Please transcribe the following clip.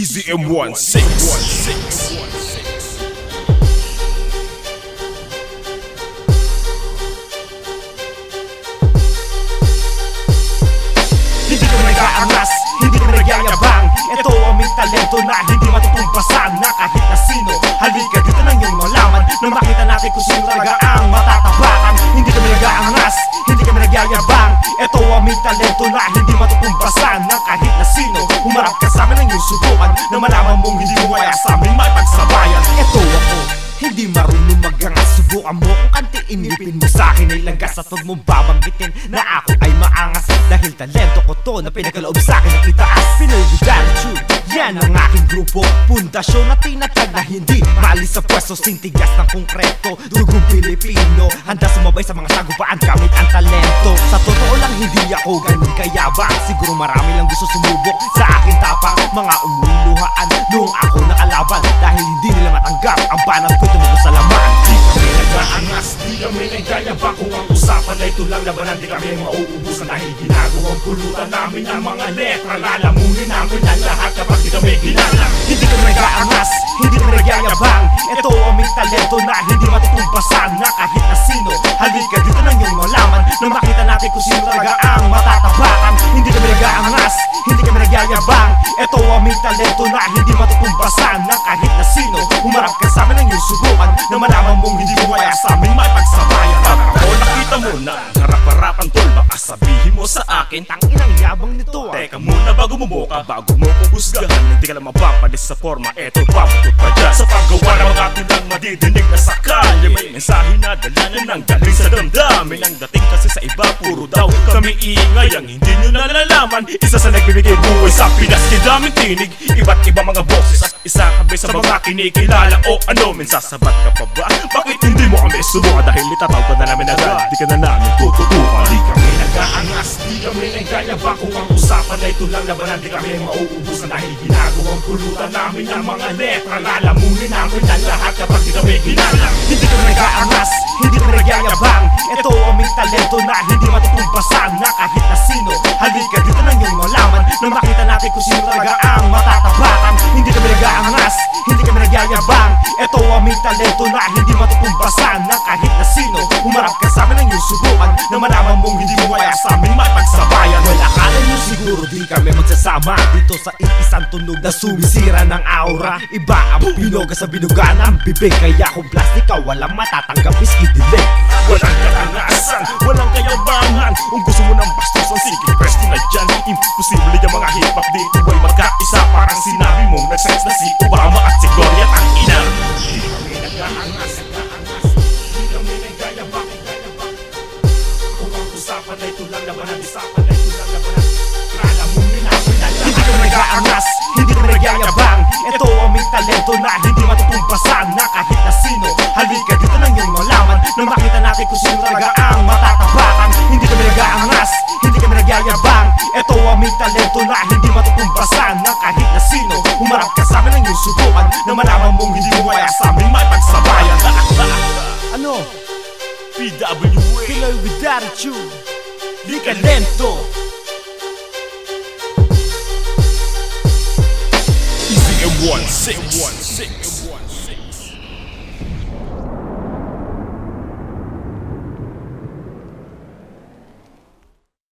Easy M16. Hindi kami nag-aangas, hindi kami nagyayabang. Ito ang aming talento na hindi matutumbasan na kahit na sino. Halika dito nang iyong malaman na makita natin kung sino talaga ang matatapakan. Hindi kami nag-aangas, hindi kami nagyayabang. Ito ang aming talento na hindi matutumbasan na kahit na sino. Humarap ka sa amin ang iyong subukan na malaman mong hindi mo kaya sa amin makipagsabayan. Ito ako, hindi marunong magangas. Subukan mo kung kantiin, ipin mo sa'kin ay lagas. At huwag mong babanggitin na ako ay maangas, dahil talento ko to na pinagkaloob sa'kin ng itaas. Pinoy with attitude, yan ang aking grupo. Pundasyon na tinatag na hindi maalis sa pwesto. Sintigas ng konkreto, dugong Pilipino, handa sumabay sa mga sagupaan gamit ang talento. Sa totoo lang hindi ako ganun kayabang. Siguro marami lang gusto sumubok sa akin tapang. Mga umuluhaan noong ako nakalaban, dahil hindi nila matanggap ang banat ko tumugo sa laman. Di kami nag-aangas, di kami nagyayabang. Kung ang usapan ay ito lang labanan, di kami mauubusan. Dahil ginagawang pulutan namin ang mga letra. Lalamunin namin ang lahat kapag di kami ginalang. Hindi kami nag-aangas, hindi kami nagyayabang. Ito ang aming talento na hindi matutumbasan na kahit na sino. Halika dito nang iyong malaman na makita natin kung sino talaga ang matatapakan. Hindi kami nag-aangas, hindi kami nagyayabang. Ito ang aming talento na hindi matutumbasan na kahit na sino. Humarap ka sa amin ang iyong subukan na malaman mong hindi mo kaya sa amin makipagsabayan. Pag ako nakita mo na harap-harapan tol, baka sabihin mo sa akin, Tanginang yabang nito ah. teka muna bago mo buka, bago mo kong husgahan. Hindi ka lang mapapalis sa forma, eto pabukod pa dyan. Sa paggawa ng mga tulang madidinig na sakali, may mensahe na dala na nang galing sa damdamin. Ang dating kasi sa iba, puro daw kami ingay, ang hindi nyo nalalaman. Isa sa nagbibigay buhay sa Pinas, kidaming tinig, iba't iba mga boses at isa kabay sa mga kinikilala. O ano, mensasabat ka pa ba? Bakit hindi mo kami subukan? Dahil itatawag ka na namin agad, di ka na namin tututukan. Di kami nag-aangas, di kami nagyayabang. Kung ang usapan ay ito lang labanan, di kami mauubusan. Dahil ginagawang pulutan namin ang mga letra. Lalamunin namin ang lahat kapag di kami ginalang. Hindi kami nag-aangas, hindi kami nagyayabang. Ito ang aming talento na hindi matutumbasan na kahit na sino. Halika dito nang iyong malaman na makita natin kung sino talaga ang matatapakan. Hindi kami nag-aangas, hindi kami nagyayabang. Ito ang aming talento na hindi matutumbasan na kahit na sino. Humarap ka sa amin ang iyong subukan na malaman mong hindi mo kaya sa amin makipagsabayan. Well, akala nyo siguro di kami magsasama dito sa isang tunog na sumisira ng aura. Iba ang binuga sa binuga ng bibig, kaya kung plastic ka walang matatanggap iskidilig. Walang katangasan, walang kayabangan. Kung gusto mo ng bastusan, sige pwesto na dyan. Imposible yung mga hip-hop dito ay magkaisa. Parang sinabi mong nag-sex na si Obama at si Gloria Tangina. Di kami nag-aangas, di kami nagyayabang. Kung ang usapan ay ito lang labanan, usapan ay ito lang labanan. Lalamunin namin ang Hindi lahat. kami nag-aangas, hindi kami nagyayabang. Ito ang aming talento na hindi matutumbasan na kahit na sino. Halika dito nang iyong malaman na makita natin kung sino talaga ang matatapakan. Hindi kami nag-aangas, hindi kami nagyayabang. Ito ang aming talento na hindi matutumbasan na kahit na sino. Humarap ka sa amin ang iyong subukan na malaman mong hindi mo kaya sa amin makipagsabayan. Ano? PWA, Pinoy with attitude, di ka lento. Easy M16.